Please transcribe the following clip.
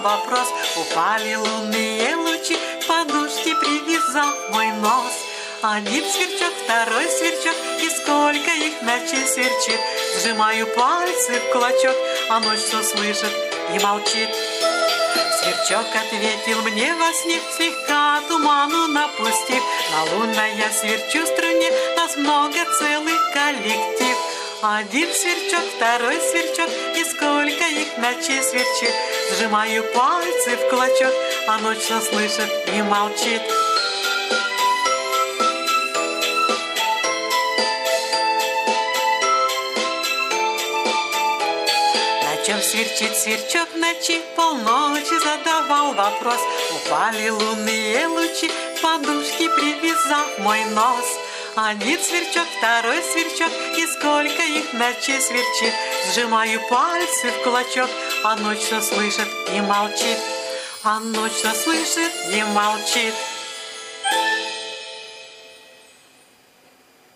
вопрос. Упали лунные лучи, к подушке привязал мой нос. Один сверчок, второй сверчок, и сколько их ночей сверчит. Сжимаю пальцы в кулачок, а ночь все слышит и молчит. Сверчок ответил мне во сне, слегка туману напустив. На лунной я сверчу струне, нас много, целый коллектив. Один сверчок, второй сверчок, и сколько их ночей сверчит. Сжимаю пальцы в кулачок, а ночь все слышит и молчит. На чем сверчит сверчок в ночи, полночи задавал вопрос. Упали лунные лучи, к подушке привязав мой нос. Один сверчок, второй сверчок, и сколько их ночей сверчит. Сжимаю пальцы в кулачок, а ночь все слышит и молчит. А ночь все слышит и молчит.